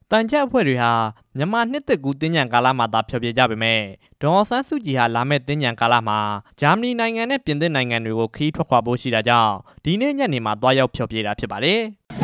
တန်ချက်အဖွဲ့တွေဟာမြန်မာနှစ်သက်ကူတင်းညံကာလမှာသာဖျော်ဖြေကြပေမဲ့ဒေါ်အောင်ဆန်းစုကြည်ဟာလာမဲ့တင်းညံကာလမှာဂျာမနီနိုင်ငံနဲ့ပြင်သစ်နိုင်ငံတွေကိုခရီးထွက်ခွာဖို့ရှိတာကြောင့်ဒီနေ့ညနေမှာသွားရောက်ဖျော်ဖြေတာဖြစ်ပါတယ်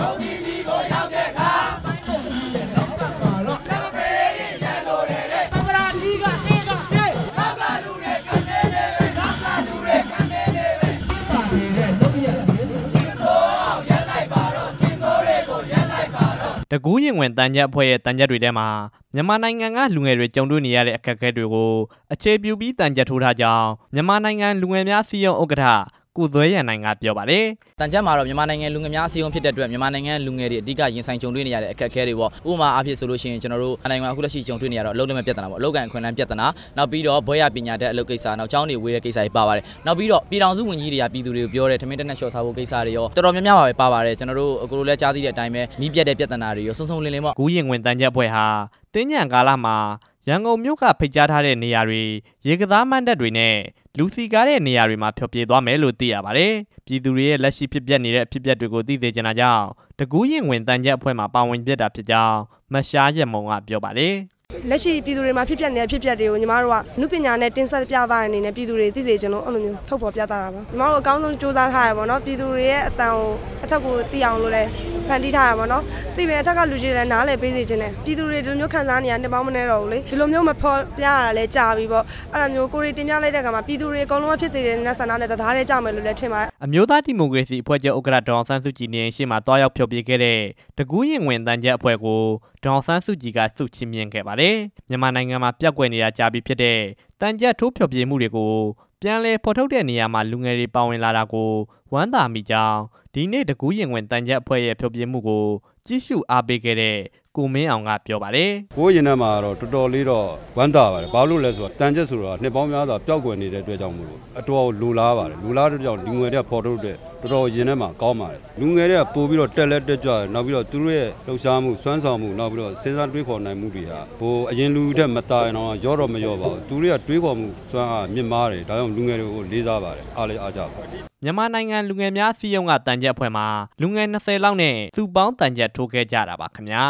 တကူးရင်ဝင်တန်ချက်အဖွဲ့ရဲ့တန်ချက်တွေထဲမှာမြန်မာနိုင်ငံကလူငယ်တွေကြုံတွေ့နေရတဲ့အခက်အခဲတွေကိုအခြေပြုပြီးတန်ချက်ထိုးထားကြောင်းမြန်မာနိုင်ငံလူငယ်များစီယုံဥက္ကဋ္ဌကိုသွဲရန်နိုင်ကပြောပါတယ်တန်ချက်မှာတော့မြန်မာနိုင်ငံလူငယ်များအစည်းအဝေးဖြစ်တဲ့အတွက်မြန်မာနိုင်ငံလူငယ်တွေအဓိကရင်ဆိုင်ကြုံတွေ့နေရတဲ့အခက်အခဲတွေပေါ့ဥပမာအားဖြင့်ဆိုလို့ရှိရင်ကျွန်တော်တို့နိုင်ငံအခုလက်ရှိကြုံတွေ့နေရတော့အလုပ်လက်မဲ့ပြဿနာပေါ့အလုပ်ကန်အခွင့်အလမ်းပြဿနာနောက်ပြီးတော့ဘွဲရပညာတတ်အလုပ်ကိစ္စနောက်ကျောင်းတွေဝေးတဲ့ကိစ္စတွေပါပါတယ်နောက်ပြီးတော့ပြည်ထောင်စုဝန်ကြီးတွေကပြည်သူတွေကိုပြောတဲ့ထမင်းတက်နဲ့လျှော့စားဖို့ကိစ္စတွေရောတော်တော်များများပါပါတယ်ကျွန်တော်တို့အခုလိုလဲကြားသိတဲ့အတိုင်းပဲမီးပြတ်တဲ့ပြဿနာတွေရောစုံစုံလင်လင်ပေါ့ကူးရင်ဝင်တန်ချက်အဖွဲ့ဟာတင်းညံကာလမှာရန်ကုန်မြို့ကဖိတ်ကြားထားတဲ့နေရာတွေရေကစားမဏ္ဍပ်တွေနဲ့လူစီကားတဲ့နေရာတွေမှာဖျော်ဖြေသွားမယ်လို့သိရပါတယ်။ပြည်သူတွေရဲ့လက်ရှိဖြစ်ပျက်နေတဲ့အဖြစ်အပျက်တွေကိုသိစေချင်တာကြောင့်တကူးရင်ဝင်တန်ချက်အဖွဲ့မှာပါဝင်ပြတာဖြစ်ကြောင်းမရှားရမုံကပြောပါတယ်လက်ရှိပြည်သူတွေမှာဖြစ်ပျက်နေတဲ့ဖြစ်ပျက်တွေကိုညီမတို့ကနုပညာနဲ့တင်ဆက်ပြသတဲ့အနေနဲ့ပြည်သူတွေသိစေချင်လို့အဲ့လိုမျိုးထုတ်ဖော်ပြသတာပါညီမတို့အကောင်းဆုံးစူးစမ်းထားရပါတော့ပြည်သူတွေရဲ့အတန်ကိုအထက်ကိုသိအောင်လို့လဲဖန်တီးထားရပါတော့သိပေအထက်ကလူကြီးလည်းနားလည်ပေးစေချင်တယ်ပြည်သူတွေဒီလိုမျိုးခံစားနေရနှစ်ပေါင်းမနေတော့ဘူးလေဒီလိုမျိုးမဖော်ပြရတာလဲကြာပြီပေါ့အဲ့လိုမျိုးကိုရီတင်ပြလိုက်တဲ့အခါမှာပြည်သူတွေအကုန်လုံးဖြစ်စေတဲ့နတ်ဆန္ဒနဲ့တရားတဲ့ကြမယ်လို့လည်းထင်ပါတယ်အမျိုးသားဒီမိုကရေစီအဖွဲ့ချုပ်ဥက္ကဋ္ဌဒေါ်အောင်ဆန်းစုကြည်နေရှေ့မှာတွားရောက်ဖျော်ဖြေခဲ့တဲ့တကူးရင်ဝင်တန်ချက်အဖွဲ့ကိုဒေါ်အောင်ဆန်းစုကြည်ကဆုချီးမြှင့်ခဲ့ပါတယ်မြန်မာနိုင်ငံမှာပြက်ကွက်နေတာကြာပြီဖြစ်တဲ့တန်ချက်ထိုးဖျော်ဖြေမှုတွေကိုပြန်လည်ဖော်ထုတ်တဲ့နေရာမှာလူငယ်တွေပါဝင်လာတာကိုဝမ်းသာမိကြောင်းဒီနေ့တကူးရင်ဝင်တန်ချက်အဖွဲ့ရဲ့ဖျော်ဖြေမှုကိုကြည့်ရှုအားပေးခဲ့တဲ့ကိုမင်းအောင်ကပြောပါတယ်ကိုရင်ထဲမှာတော့တော်တော်လေးတော့ဝမ်းသာပါတယ်ဘာလို့လဲဆိုတော့တန်ချက်ဆိုတော့နှစ်ပေါင်းများစွာပျောက်ကွယ်နေတဲ့အတွက်ကြောင့်မို့လို့အတော်လိုလားပါတယ်လိုလားတဲ့ကြောင့်လူငယ်တွေကဖော်ထုတ်တဲ့တော်တော်ရင်ထဲမှာကောင်းပါတယ်လူငယ်တွေကပို့ပြီးတော့တက်လက်တက်ကြွနောက်ပြီးတော့သူတို့ရဲ့လှုပ်ရှားမှုစွမ်းဆောင်မှုနောက်ပြီးတော့စဉ်းစားတွေးခေါ်နိုင်မှုတွေဟာဟိုအရင်လူတွေမတာရင်တော့ရောတော့မရောပါဘူးသူတွေကတွေးခေါ်မှုစွမ်းအားမြင့်မားတယ်ဒါကြောင့်လူငယ်တွေကိုလေးစားပါတယ်အားလည်းအားကြပါတယ်မြန်မာနိုင်ငံလူငယ်များစီယုံကတန်ချက်အဖွဲ့မှာလူငယ်20လောက်နဲ့စုပေါင်းတန်ချက်ထိုးခဲ့ကြတာပါခင်ဗျာ